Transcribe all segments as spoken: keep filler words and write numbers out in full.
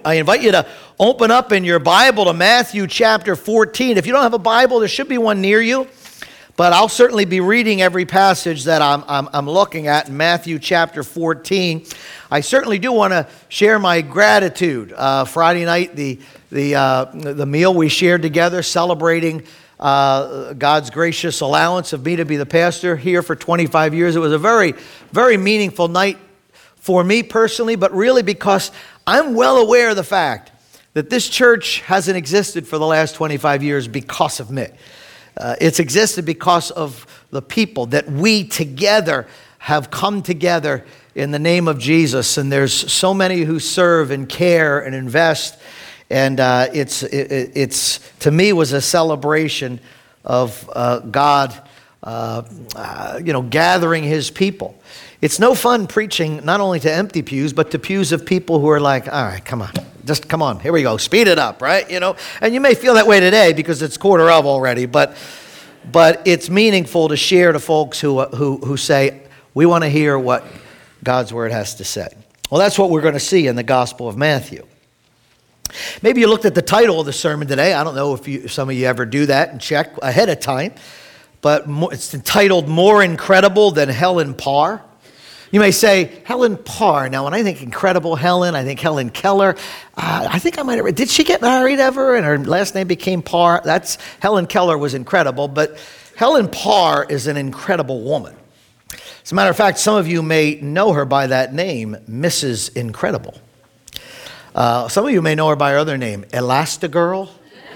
I invite you to open up in your Bible to Matthew chapter fourteen. If you don't have a Bible, there should be one near you. But I'll certainly be reading every passage that I'm, I'm, I'm looking at in Matthew chapter fourteen. I certainly do want to share my gratitude. Uh, Friday night, the the uh, the meal we shared together, celebrating uh, God's gracious allowance of me to be the pastor here for twenty-five years. It was a very, very meaningful night for me personally, but really because I'm well aware of the fact that this church hasn't existed for the last twenty-five years because of me. Uh, it's existed because of the people that we together have come together in the name of Jesus. And there's so many who serve and care and invest. And uh, it's, it, it's to me, was a celebration of uh, God, uh, uh, you know, gathering his people. It's no fun preaching not only to empty pews, but to pews of people who are like, all right, come on. Just come on, here we go, speed it up, right? You know, and you may feel that way today because it's quarter of already, but but it's meaningful to share to folks who who who say, we want to hear what God's word has to say. Well, that's what we're going to see in the Gospel of Matthew. Maybe you looked at the title of the sermon today. I don't know if you, some of you ever do that and check ahead of time, but it's entitled More Incredible Than Helen Parr. You may say, Helen Parr. Now, when I think incredible Helen, I think Helen Keller. Uh, I think I might have, did she get married ever? And her last name became Parr. That's, Helen Keller was incredible, but Helen Parr is an incredible woman. As a matter of fact, some of you may know her by that name, Missus Incredible. Uh, some of you may know her by her other name, Elastigirl.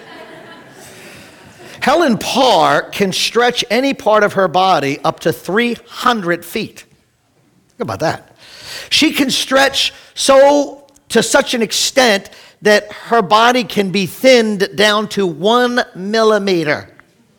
Helen Parr can stretch any part of her body up to three hundred feet. Think about that. She can stretch so to such an extent that her body can be thinned down to one millimeter.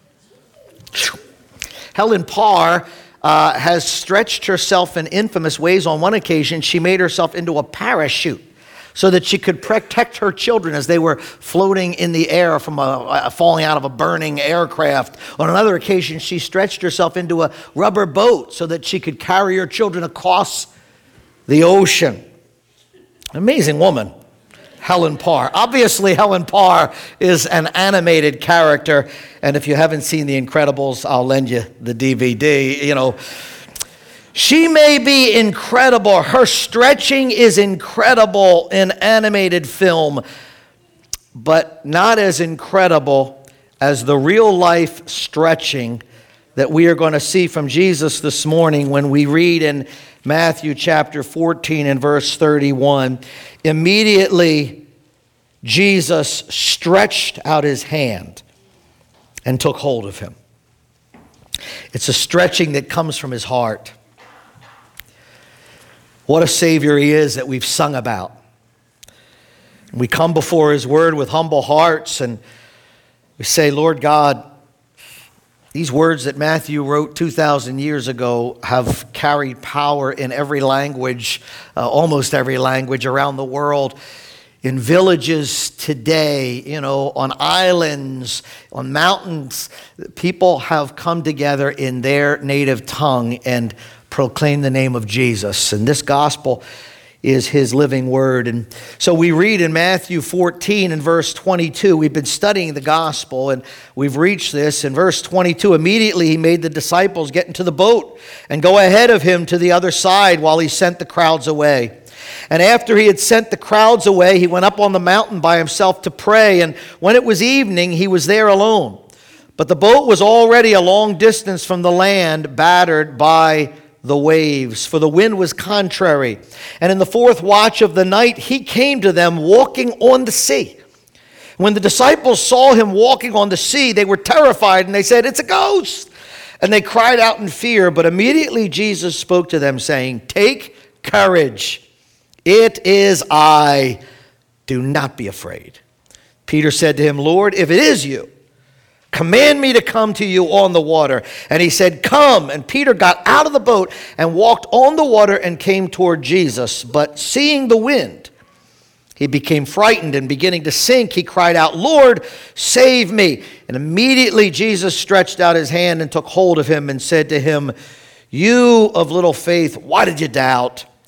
Helen Parr uh, has stretched herself in infamous ways. On one occasion, she made herself into a parachute so that she could protect her children as they were floating in the air from a, a falling out of a burning aircraft. On another occasion, she stretched herself into a rubber boat so that she could carry her children across the ocean. Amazing woman, Helen Parr. Obviously, Helen Parr is an animated character, and if you haven't seen The Incredibles, I'll lend you the D V D, you know. She may be incredible. Her stretching is incredible in animated film, but not as incredible as the real life stretching that we are going to see from Jesus this morning when we read in Matthew chapter fourteen and verse thirty-one. Immediately, Jesus stretched out his hand and took hold of him. It's a stretching that comes from his heart. What a Savior he is that we've sung about. We come before his word with humble hearts and we say, Lord God, these words that Matthew wrote two thousand years ago have carried power in every language, uh, almost every language around the world. In villages today, you know, on islands, on mountains, people have come together in their native tongue and proclaim the name of Jesus. And this gospel is his living word. And so we read in Matthew fourteen and verse twenty-two, we've been studying the gospel and we've reached this. In verse twenty-two, immediately he made the disciples get into the boat and go ahead of him to the other side while he sent the crowds away. And after he had sent the crowds away, he went up on the mountain by himself to pray. And when it was evening, he was there alone. But the boat was already a long distance from the land, battered by the waves, for the wind was contrary. And in the fourth watch of the night, he came to them walking on the sea. When the disciples saw him walking on the sea, they were terrified, and they said, "It's a ghost!" And they cried out in fear. But immediately Jesus spoke to them, saying, "Take courage. It is I. Do not be afraid." Peter said to him, "Lord, if it is you, command me to come to you on the water." And he said, "Come." And Peter got out of the boat and walked on the water and came toward Jesus. But seeing the wind, he became frightened, and beginning to sink, he cried out, "Lord, save me." And immediately Jesus stretched out his hand and took hold of him and said to him, "You of little faith, why did you doubt?"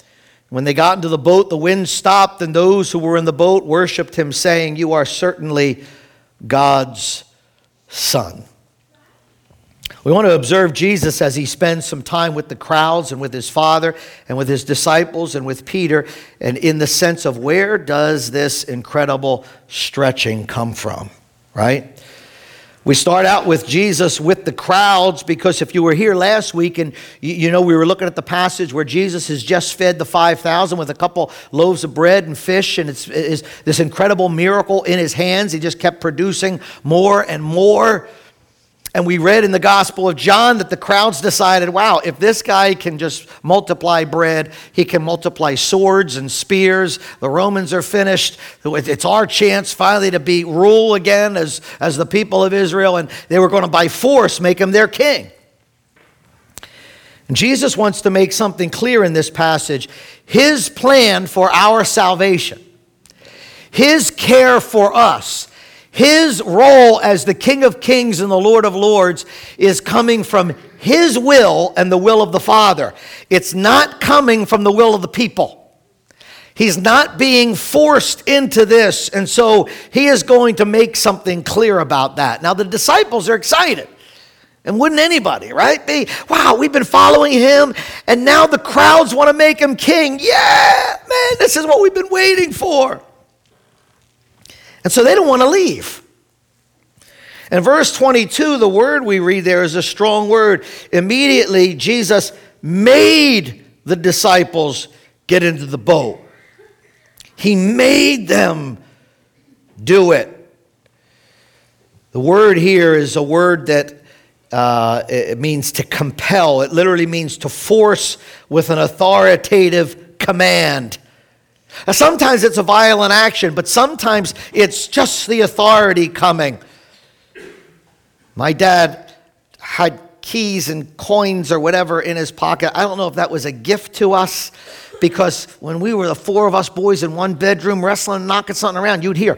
When they got into the boat, the wind stopped, and those who were in the boat worshiped him, saying, "You are certainly God's Son." We want to observe Jesus as he spends some time with the crowds and with his Father and with his disciples and with Peter, and in the sense of where does this incredible stretching come from, right? We start out with Jesus with the crowds because if you were here last week and you, you know we were looking at the passage where Jesus has just fed the five thousand with a couple loaves of bread and fish, and it's, it's this incredible miracle in his hands. He just kept producing more and more. And we read in the Gospel of John that the crowds decided, wow, if this guy can just multiply bread, he can multiply swords and spears. The Romans are finished. It's our chance finally to be rule again as, as the people of Israel. And they were going to by force make him their king. And Jesus wants to make something clear in this passage. His plan for our salvation, his care for us, his role as the King of Kings and the Lord of Lords is coming from his will and the will of the Father. It's not coming from the will of the people. He's not being forced into this, and so he is going to make something clear about that. Now, the disciples are excited, and wouldn't anybody, right? Be, wow, we've been following him, and now the crowds want to make him king. Yeah, man, this is what we've been waiting for. And so they don't want to leave. In verse twenty-two, the word we read there is a strong word. Immediately, Jesus made the disciples get into the boat. He made them do it. The word here is a word that uh, it means to compel. It literally means to force with an authoritative command. Now, sometimes it's a violent action, but sometimes it's just the authority coming. My dad had keys and coins or whatever in his pocket. I don't know if that was a gift to us, because when we were the four of us boys in one bedroom wrestling, knocking something around, you'd hear,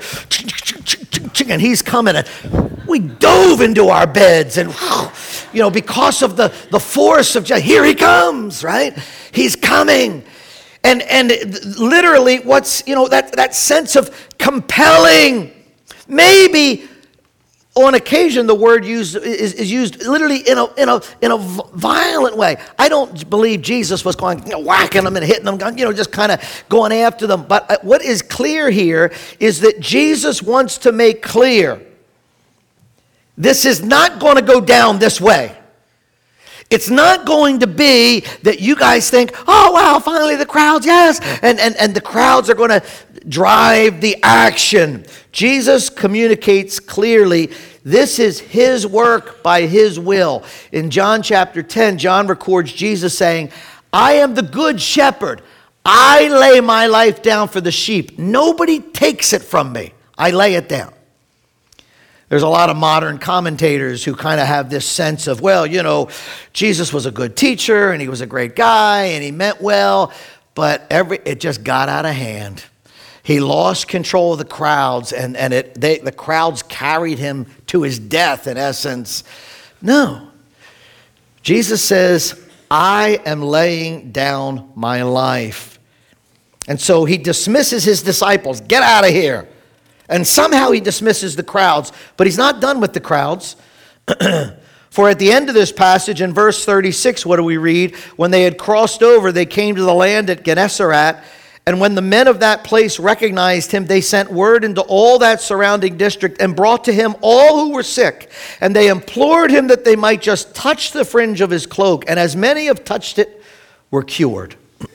and he's coming. And we dove into our beds, and you know, because of the, the force of just, here he comes, right? He's coming. And and literally what's, you know, that, that sense of compelling. Maybe on occasion the word used is, is used literally in a in a in a violent way. I don't believe Jesus was going, you know, whacking them and hitting them, you know, just kind of going after them. But what is clear here is that Jesus wants to make clear this is not going to go down this way. It's not going to be that you guys think, oh, wow, finally the crowds, yes. And, and, and the crowds are going to drive the action. Jesus communicates clearly this is his work by his will. In John chapter ten, John records Jesus saying, I am the good shepherd. I lay my life down for the sheep. Nobody takes it from me. I lay it down. There's a lot of modern commentators who kind of have this sense of, well, you know, Jesus was a good teacher and he was a great guy and he meant well, but every it just got out of hand. He lost control of the crowds, and, and it they, the crowds carried him to his death, in essence. No. Jesus says, I am laying down my life. And so he dismisses his disciples. Get out of here. And somehow he dismisses the crowds, but he's not done with the crowds. For at the end of this passage, in verse thirty-six, what do we read? When they had crossed over, they came to the land at Gennesaret, and when the men of that place recognized him, they sent word into all that surrounding district and brought to him all who were sick. And they implored him that they might just touch the fringe of his cloak, and as many have touched it were cured.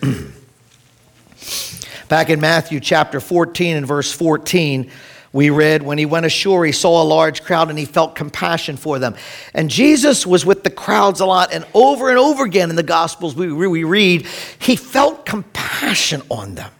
Back in Matthew chapter fourteen and verse fourteen, we read, when he went ashore, he saw a large crowd and he felt compassion for them. And Jesus was with the crowds a lot, and over and over again in the Gospels we, we read, he felt compassion on them.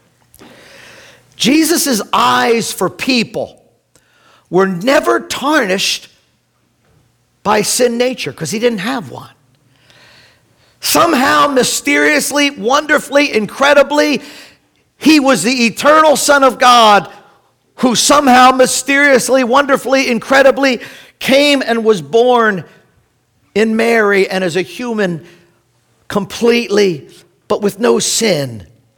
Jesus' eyes for people were never tarnished by sin nature, because he didn't have one. Somehow, mysteriously, wonderfully, incredibly, he was the eternal Son of God who somehow, mysteriously, wonderfully, incredibly came and was born in Mary and as a human completely, but with no sin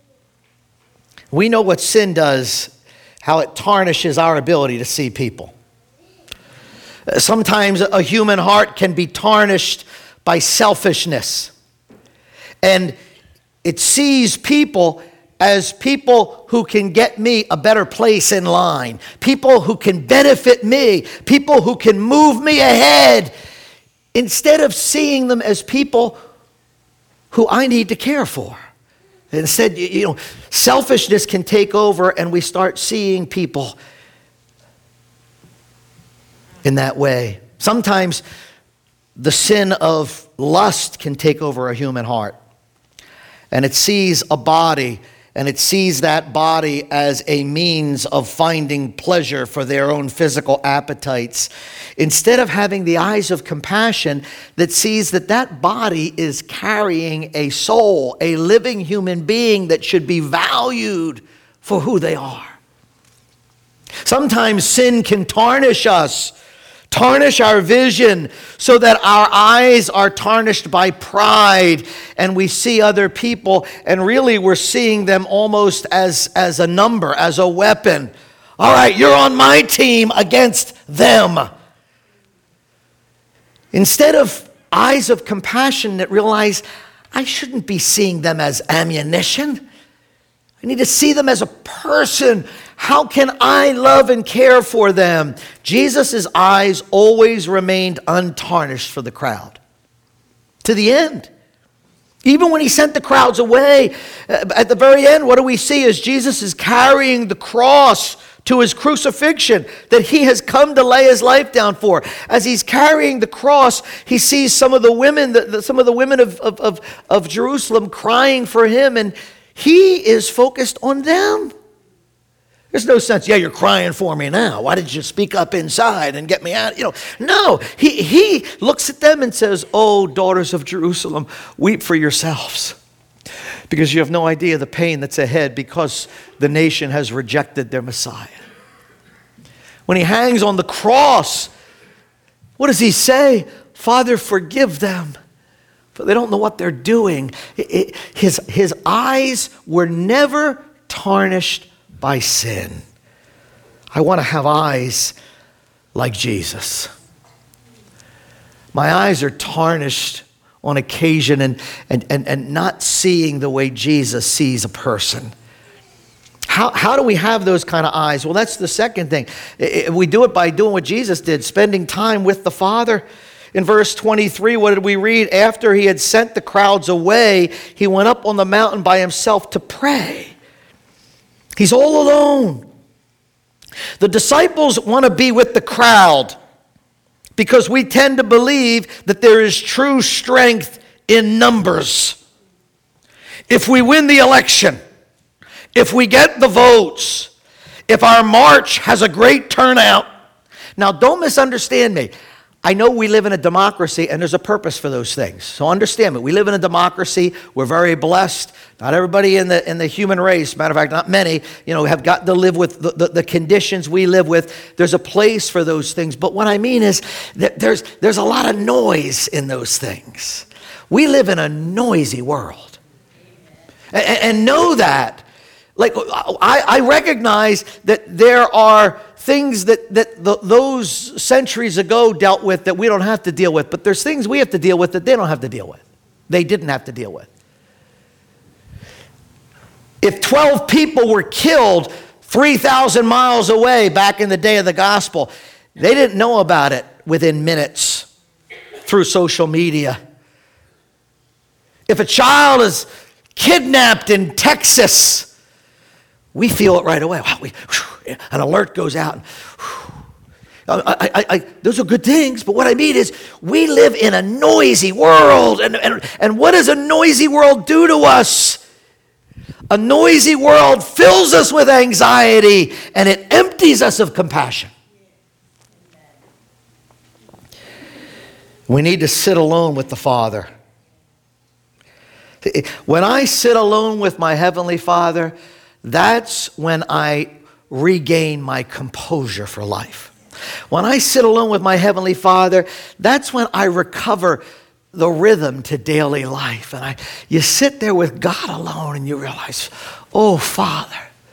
We know what sin does, how it tarnishes our ability to see people. Sometimes a human heart can be tarnished by selfishness. And it sees people as people who can get me a better place in line, people who can benefit me, people who can move me ahead, instead of seeing them as people who I need to care for. Instead, you know, selfishness can take over and we start seeing people in that way. Sometimes the sin of lust can take over a human heart. And it sees a body, and it sees that body as a means of finding pleasure for their own physical appetites, instead of having the eyes of compassion that sees that that body is carrying a soul, a living human being that should be valued for who they are. Sometimes sin can tarnish us, tarnish our vision, so that our eyes are tarnished by pride and we see other people and really we're seeing them almost as, as a number, as a weapon. All right, you're on my team against them. Instead of eyes of compassion that realize I shouldn't be seeing them as ammunition. I need to see them as a person. How can I love and care for them? Jesus' eyes always remained untarnished for the crowd. To the end. Even when he sent the crowds away, at the very end, what do we see as Jesus is carrying the cross to his crucifixion that he has come to lay his life down for. As he's carrying the cross, he sees some of the women, the, the, some of the women of, of, of, of Jerusalem crying for him, and he is focused on them. There's no sense, yeah, you're crying for me now. Why did you speak up inside and get me out? You know, no. He, he looks at them and says, oh, daughters of Jerusalem, weep for yourselves, because you have no idea the pain that's ahead because the nation has rejected their Messiah. When he hangs on the cross, what does he say? Father, forgive them, for they don't know what they're doing. It, it, his, his eyes were never tarnished by sin. I want to have eyes like Jesus. My eyes are tarnished on occasion and, and, and, and not seeing the way Jesus sees a person. How, how do we have those kind of eyes? Well, that's the second thing. We do it by doing what Jesus did, spending time with the Father. In verse twenty-three, what did we read? After he had sent the crowds away, he went up on the mountain by himself to pray. He's all alone. The disciples want to be with the crowd because we tend to believe that there is true strength in numbers. If we win the election, if we get the votes, if our march has a great turnout. Now, don't misunderstand me. I know we live in a democracy and there's a purpose for those things. So understand me. We live in a democracy. We're very blessed. Not everybody in the in the human race, matter of fact, not many, you know, have gotten to live with the, the, the conditions we live with. There's a place for those things. But what I mean is that there's there's a lot of noise in those things. We live in a noisy world. And, and know that. Like, I, I recognize that there are things that, that the, those centuries ago dealt with that we don't have to deal with. But there's things we have to deal with that they don't have to deal with. They didn't have to deal with. If twelve people were killed three thousand miles away back in the day of the gospel, they didn't know about it within minutes through social media. If a child is kidnapped in Texas, we feel it right away. Wow, we, an alert goes out. I, I, I, those are good things, but what I mean is we live in a noisy world. And, and, and what does a noisy world do to us? A noisy world fills us with anxiety and it empties us of compassion. We need to sit alone with the Father. When I sit alone with my Heavenly Father, that's when I regain my composure for life. When I sit alone with my Heavenly Father, that's when I recover the rhythm to daily life. And I, you sit there with God alone and you realize, oh, Father,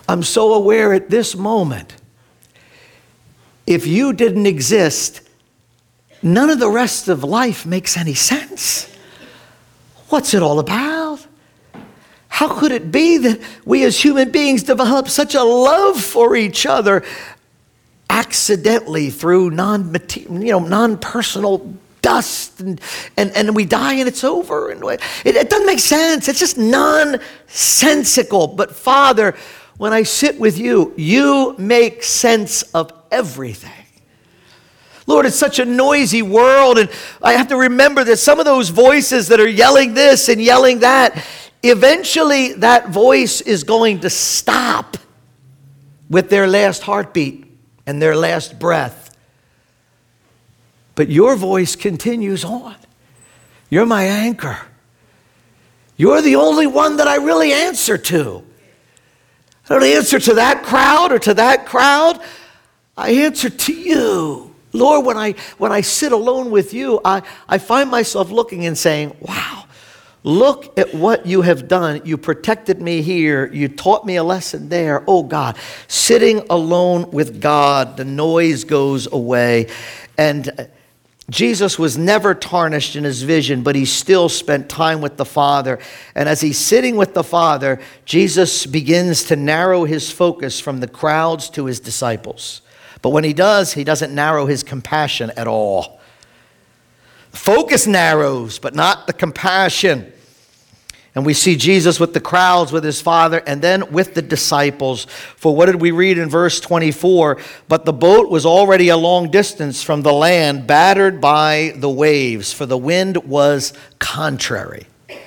I'm so aware at this moment, if you didn't exist, none of the rest of life makes any sense. What's it all about? How could it be that we as human beings develop such a love for each other accidentally through non, you know, non-personal dust, and, and, and we die and it's over? And it, it doesn't make sense. It's just nonsensical. But Father, when I sit with you, you make sense of everything. Lord, it's such a noisy world, and I have to remember that some of those voices that are yelling this and yelling that, eventually that voice is going to stop with their last heartbeat and their last breath. But your voice continues on. You're my anchor. You're the only one that I really answer to. I don't answer to that crowd or to that crowd. I answer to you. Lord, when I when I sit alone with you, I, I find myself looking and saying, wow, look at what you have done. You protected me here. You taught me a lesson there. Oh, God, sitting alone with God, the noise goes away. And Jesus was never tarnished in his vision, but he still spent time with the Father. And as he's sitting with the Father, Jesus begins to narrow his focus from the crowds to his disciples. But when he does, he doesn't narrow his compassion at all. The focus narrows, but not the compassion. And we see Jesus with the crowds, with his Father, and then with the disciples. For what did we read in verse twenty-four? But the boat was already a long distance from the land, battered by the waves, for the wind was contrary.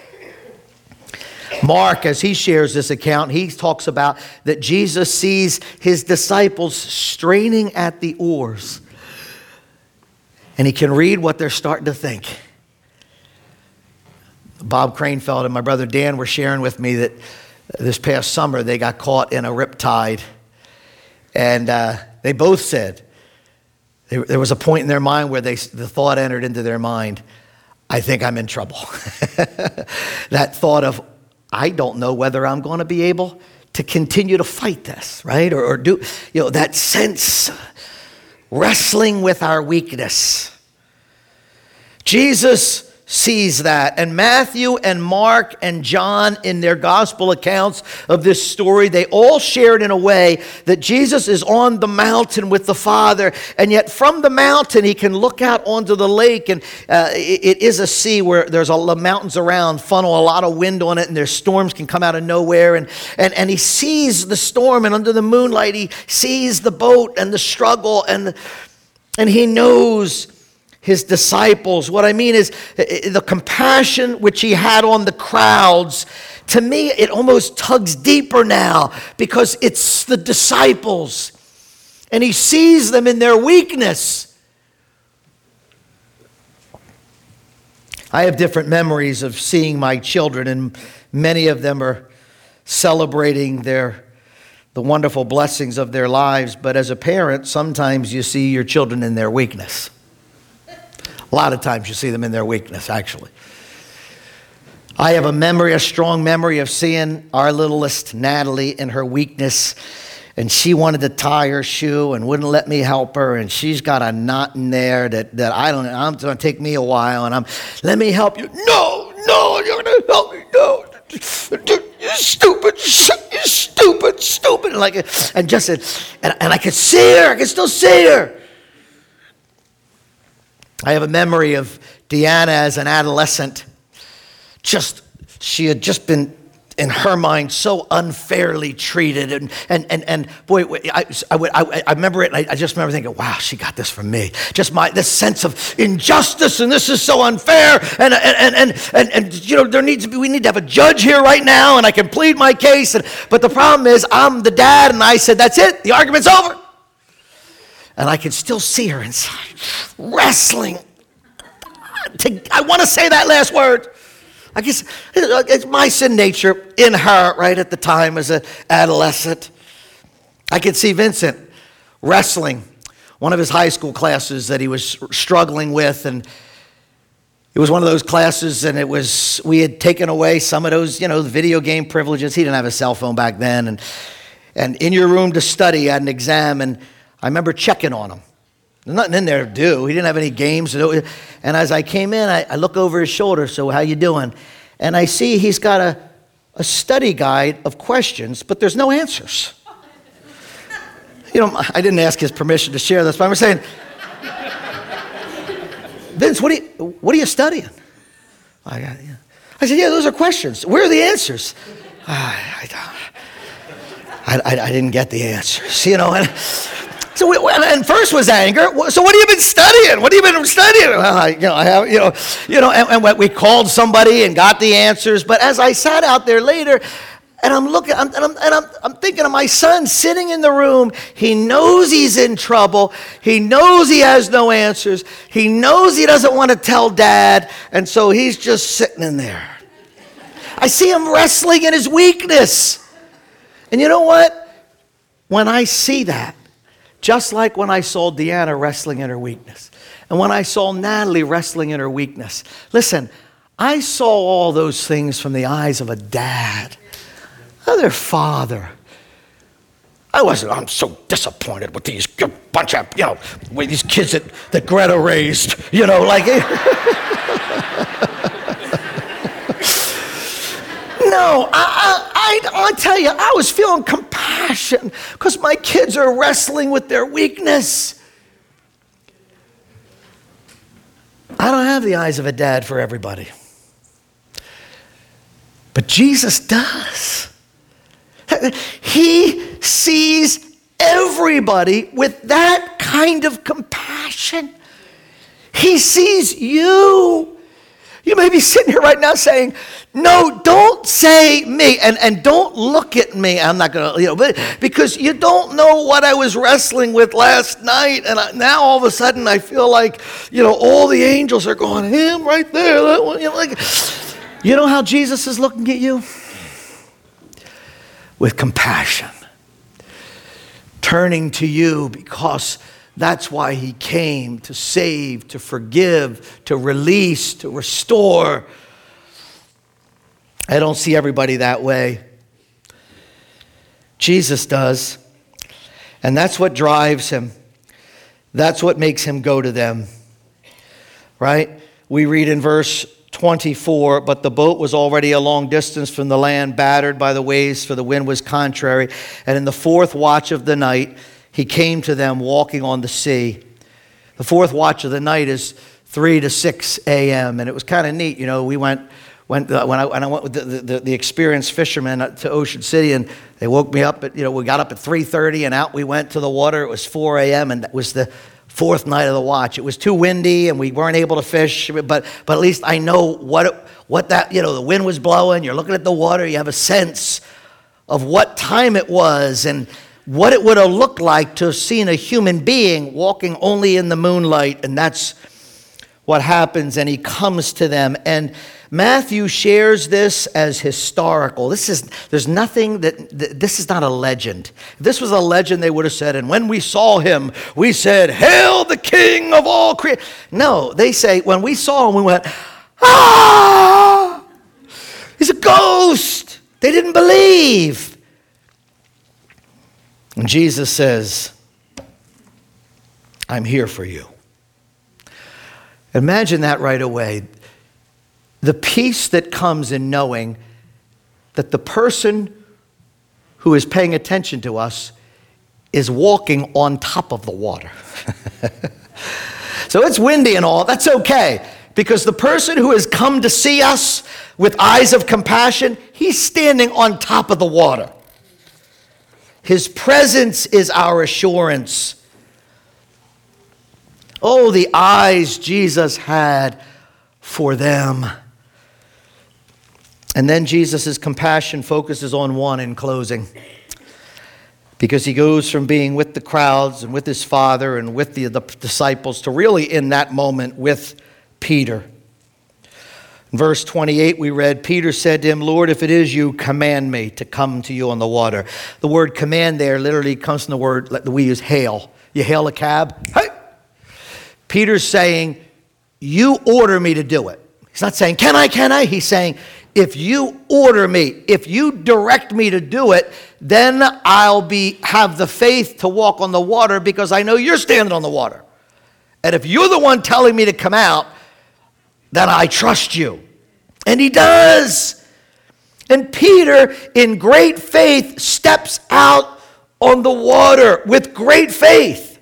Mark, as he shares this account, he talks about that Jesus sees his disciples straining at the oars. And he can read what they're starting to think. Bob Cranefeld and my brother Dan were sharing with me that this past summer they got caught in a riptide. And uh, they both said, there, there was a point in their mind where they, the thought entered into their mind, I think I'm in trouble. That thought of, I don't know whether I'm going to be able to continue to fight this, right? Or, or do, you know, that sense, wrestling with our weakness. Jesus sees that. And Matthew and Mark and John, in their gospel accounts of this story, they all shared in a way that Jesus is on the mountain with the Father, and yet from the mountain he can look out onto the lake, and uh, it, it is a sea where there's a lot of mountains around, funnel a lot of wind on it, and their storms can come out of nowhere, and, and, and he sees the storm, and under the moonlight he sees the boat and the struggle, and, and he knows his disciples. What I mean is the compassion which he had on the crowds, to me it almost tugs deeper now, because it's the disciples and he sees them in their weakness. I have different memories of seeing my children, and many of them are celebrating their the wonderful blessings of their lives, but as a parent, sometimes you see your children in their weakness. A lot of times you see them in their weakness, actually. I have a memory, a strong memory of seeing our littlest, Natalie, in her weakness. And she wanted to tie her shoe and wouldn't let me help her. And she's got a knot in there that, that I don't know. It's going to take me a while. And I'm, let me help you. No, no, you're going to help me. No. You're stupid. You're stupid, stupid. And, like, and just, and, and I could see her. I could still see her. I have a memory of Deanna as an adolescent. Just, she had just been, in her mind, so unfairly treated. And, and, and, and boy, I, I, would, I, I remember it, and I, I just remember thinking, wow, she got this from me. Just my, this sense of injustice, and this is so unfair. And, and, and, and, and, you know, there needs to be, we need to have a judge here right now, and I can plead my case. And, but the problem is, I'm the dad, and I said, that's it, the argument's over. And I can still see her inside, wrestling. To, I want to say that last word. I guess it's my sin nature in her right at the time as an adolescent. I could see Vincent wrestling one of his high school classes that he was struggling with, and it was one of those classes, and it was, we had taken away some of those, you know, the video game privileges. He didn't have a cell phone back then, and and in your room to study at an exam, and I remember checking on him. There's nothing in there to do. He didn't have any games to do. And as I came in, I, I look over his shoulder, so how you doing? And I see he's got a, a study guide of questions, but there's no answers. You know, I didn't ask his permission to share this, but I'm saying, Vince, what are you, what are you studying? I, got, yeah. I said, yeah, those are questions. Where are the answers? I, I, I, I didn't get the answers, you know. And so, we, and first was anger. So, what have you been studying? What have you been studying? Well, I, you know, I have, you know, you know. And, and we called somebody and got the answers. But as I sat out there later, and I'm looking, I'm, and, I'm, and I'm, I'm thinking of my son sitting in the room. He knows he's in trouble. He knows he has no answers. He knows he doesn't want to tell Dad, and so he's just sitting in there. I see him wrestling in his weakness. And you know what? When I see that, just like when I saw Deanna wrestling in her weakness, and when I saw Natalie wrestling in her weakness, listen, I saw all those things from the eyes of a dad, of their father. I wasn't, I'm so disappointed with these bunch of, you know, with these kids that, that Greta raised, you know, like. No, I, I, I, I tell you, I was feeling compassion because my kids are wrestling with their weakness. I don't have the eyes of a dad for everybody. But Jesus does. He sees everybody with that kind of compassion. He sees you. You may be sitting here right now saying, no, don't say me, and, and don't look at me. I'm not going to, you know, but because you don't know what I was wrestling with last night, and I, now all of a sudden I feel like, you know, all the angels are going, him right there, that one, you know, like, you know how Jesus is looking at you? With compassion, turning to you because that's why he came, to save, to forgive, to release, to restore. I don't see everybody that way. Jesus does. And that's what drives him. That's what makes him go to them. Right? We read in verse twenty-four, but the boat was already a long distance from the land, battered by the waves, for the wind was contrary. And in the fourth watch of the night, he came to them walking on the sea. The fourth watch of the night is three to six a.m. And it was kind of neat. You know, we went, went uh, when, I, when I went with the, the, the experienced fishermen to Ocean City, and they woke me up at, you know, we got up at three thirty and out we went to the water. It was four a.m. and that was the fourth night of the watch. It was too windy and we weren't able to fish, but but at least I know what it, what that, you know, the wind was blowing. You're looking at the water. You have a sense of what time it was and what it would have looked like to have seen a human being walking only in the moonlight. And that's what happens. And he comes to them. And Matthew shares this as historical. This is, there's nothing that, this is not a legend. If this was a legend, they would have said, and when we saw him, we said, hail the King of all creation. No, they say, when we saw him, we went, ah, he's a ghost. They didn't believe. And Jesus says, I'm here for you. Imagine that right away. The peace that comes in knowing that the person who is paying attention to us is walking on top of the water. So it's windy and all, that's okay. Because the person who has come to see us with eyes of compassion, he's standing on top of the water. His presence is our assurance. Oh, the eyes Jesus had for them. And then Jesus' compassion focuses on one in closing. Because he goes from being with the crowds and with his Father and with the, the disciples to really in that moment with Peter. In verse twenty-eight we read, Peter said to him, Lord, if it is you, command me to come to you on the water. The word command there literally comes from the word that we use, hail. You hail a cab, hey! Peter's saying, you order me to do it. He's not saying, can I, can I? He's saying, If you order me, if you direct me to do it, then I'll be have the faith to walk on the water because I know you're standing on the water. And if you're the one telling me to come out, then I trust you. And he does. And Peter, in great faith, steps out on the water with great faith.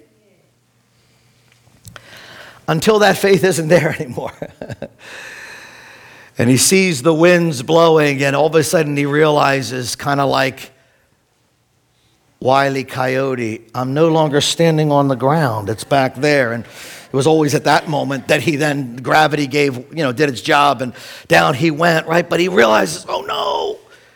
Until that faith isn't there anymore. And he sees the winds blowing, and all of a sudden he realizes, kind of like Wile E. Coyote, I'm no longer standing on the ground. It's back there. And it was always at that moment that he then, gravity gave, you know, did its job, and down he went, right? But he realizes, oh no.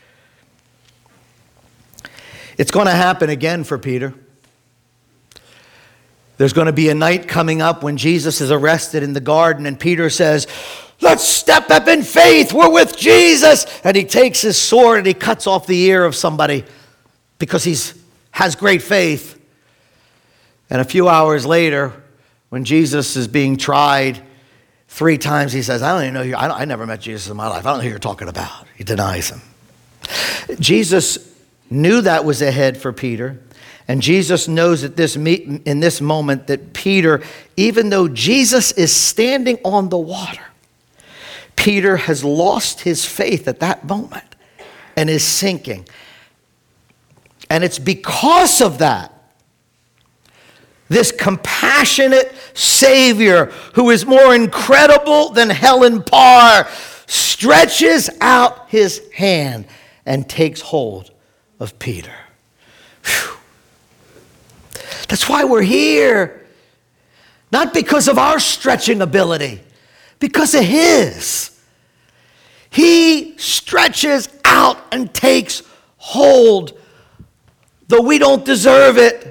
It's going to happen again for Peter. There's going to be a night coming up when Jesus is arrested in the garden, and Peter says, let's step up in faith. We're with Jesus. And he takes his sword and he cuts off the ear of somebody because he has great faith. And a few hours later, when Jesus is being tried three times, he says, I don't even know you. I, don't, I never met Jesus in my life. I don't know who you're talking about. He denies him. Jesus knew that was ahead for Peter. And Jesus knows at this meet, in this moment that Peter, even though Jesus is standing on the water, Peter has lost his faith at that moment and is sinking. And it's because of that, this compassionate Savior who is more incredible than Helen Parr stretches out his hand and takes hold of Peter. Whew. That's why we're here. Not because of our stretching ability, because of his. He stretches out and takes hold, though we don't deserve it.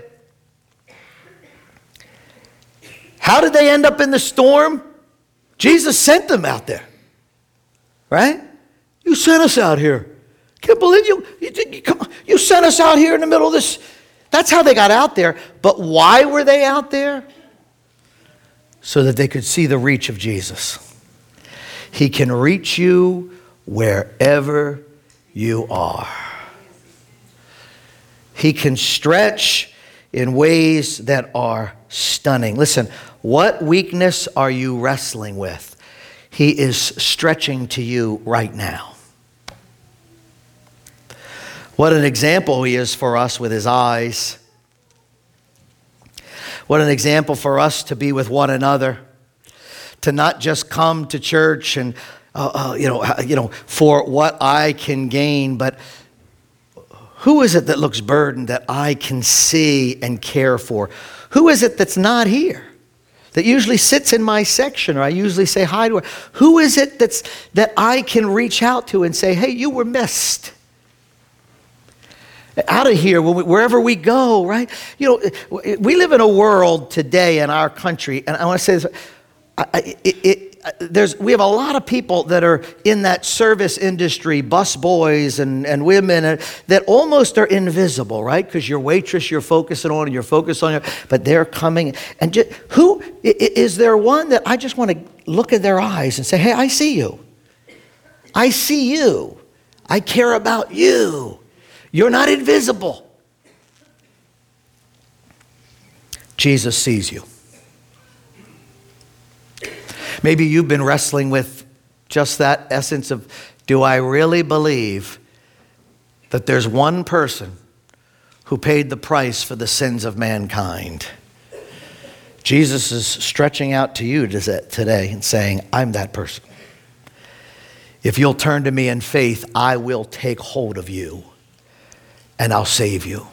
How did they end up in the storm? Jesus sent them out there, right? You sent us out here. Can't believe you. You, you, come on. You sent us out here in the middle of this. That's how they got out there. But why were they out there? So that they could see the reach of Jesus. He can reach you wherever you are. He can stretch in ways that are stunning. Listen, what weakness are you wrestling with? He is stretching to you right now. What an example he is for us with his eyes. What an example for us to be with one another. To not just come to church and, uh, uh, you know, uh, you know, for what I can gain, but who is it that looks burdened that I can see and care for? Who is it that's not here? That usually sits in my section, or I usually say hi to her. Who is it that's that I can reach out to and say, hey, you were missed? Out of here, when we, wherever we go, right? You know, we live in a world today in our country, and I want to say this, I, it, it, there's, we have a lot of people that are in that service industry, bus boys and, and women, and, that almost are invisible, right? Because your waitress you're focusing on, and you're focused on, but they're coming. And just, who, is there one that I just want to look in their eyes and say, hey, I see you. I see you. I care about you. You're not invisible. Jesus sees you. Maybe you've been wrestling with just that essence of, do I really believe that there's one person who paid the price for the sins of mankind? Jesus is stretching out to you today and saying, I'm that person. If you'll turn to me in faith, I will take hold of you. And I'll save you.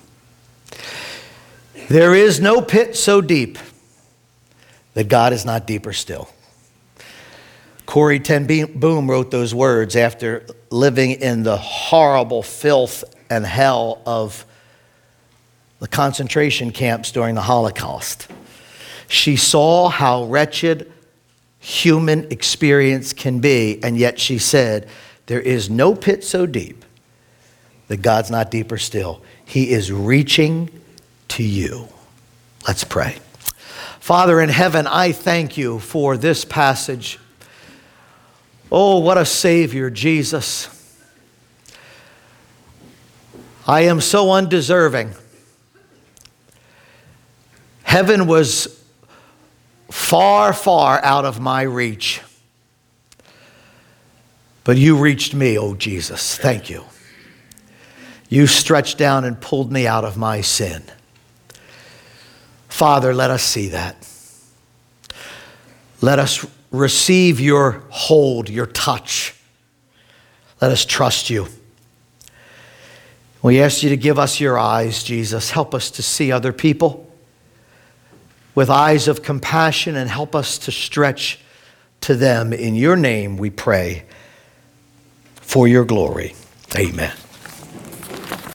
There is no pit so deep that God is not deeper still. Corrie ten Boom wrote those words after living in the horrible filth and hell of the concentration camps during the Holocaust. She saw how wretched human experience can be, and yet she said, there is no pit so deep that God's not deeper still. He is reaching to you. Let's pray. Father in heaven, I thank you for this passage. Oh, what a Savior, Jesus. I am so undeserving. Heaven was far, far out of my reach. But you reached me, oh Jesus. Thank you. You stretched down and pulled me out of my sin. Father, let us see that. Let us receive your hold, your touch. Let us trust you. We ask you to give us your eyes, Jesus. Help us to see other people with eyes of compassion and help us to stretch to them. In your name we pray for your glory. Amen.